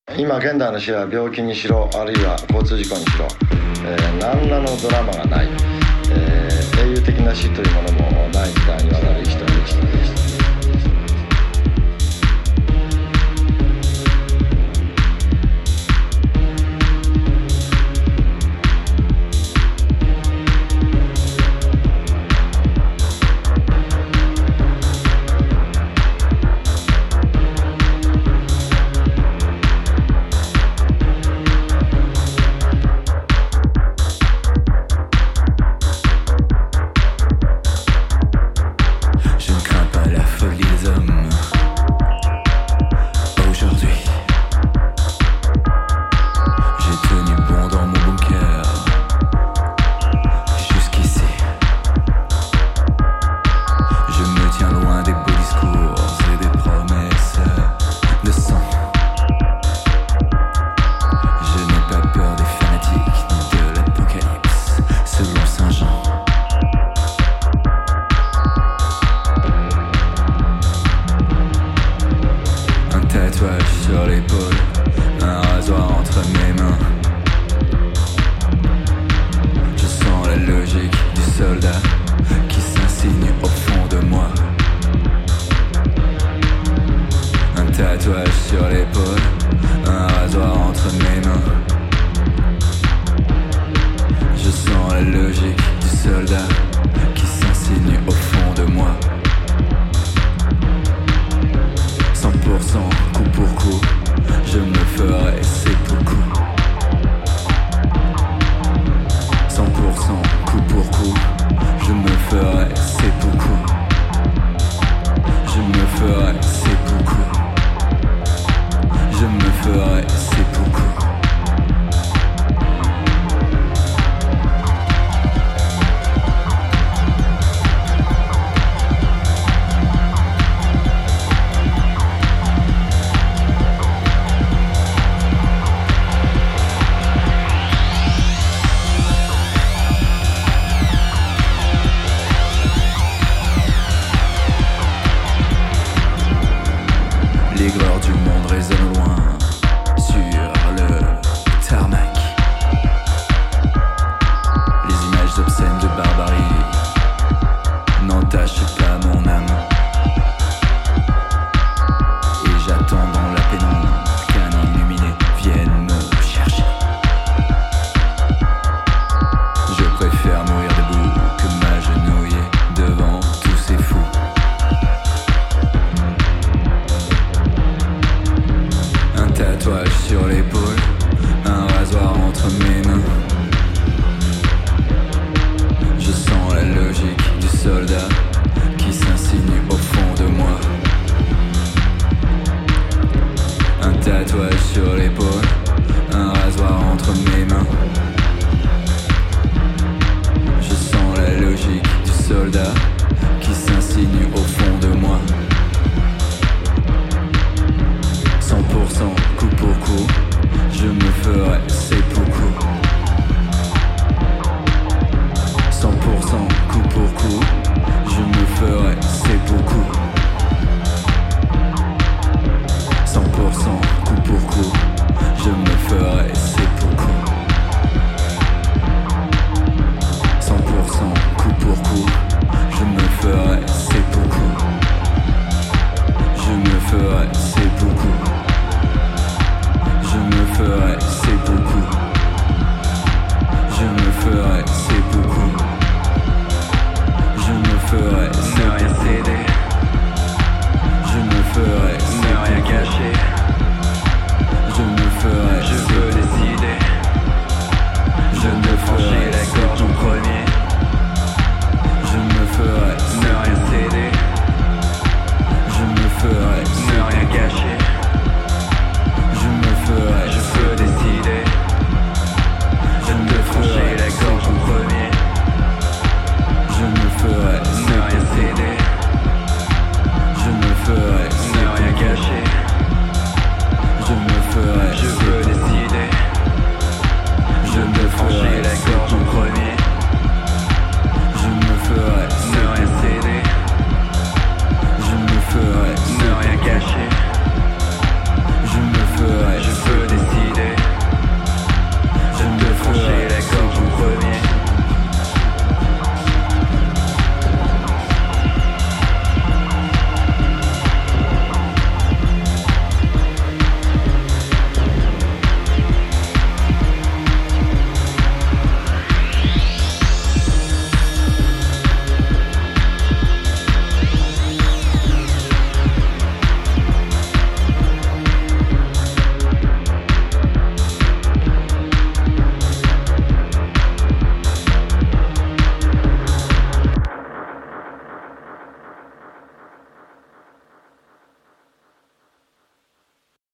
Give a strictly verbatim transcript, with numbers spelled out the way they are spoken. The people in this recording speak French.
今現代の死は病気にしろあるいは交通事故にしろ、えー、何らのドラマがない、えー、英雄的な死というものもない時代にわたる人に人でした。 Sur l'épaule, un rasoir entre mes mains. Je sens la logique du soldat qui s'insinue au fond de moi. Un tatouage sur l'épaule, un rasoir entre mes mains. Je sens la logique du soldat qui s'insinue au fond de moi. Cent pour cent coup pour coup, je me ferai seppuku. Cent pour cent coup pour coup, je me ferai seppuku. Je me ferai seppuku. Je me ferai seppuku. L'aigreur du monde résonne loin sur le tarmac. Les images obscènes de barbarie n'entachent pas mon âme. Et j'attends dans la pénombre qu'un illuminé vienne me chercher. Je préfère mourir debout que m'agenouiller devant tous ces fous. Un tatouage sur l'épaule, un rasoir entre mes mains. Je sens la logique du soldat qui s'insinue au fond de moi. Un tatouage sur l'épaule, un rasoir entre mes mains. Je sens la logique du soldat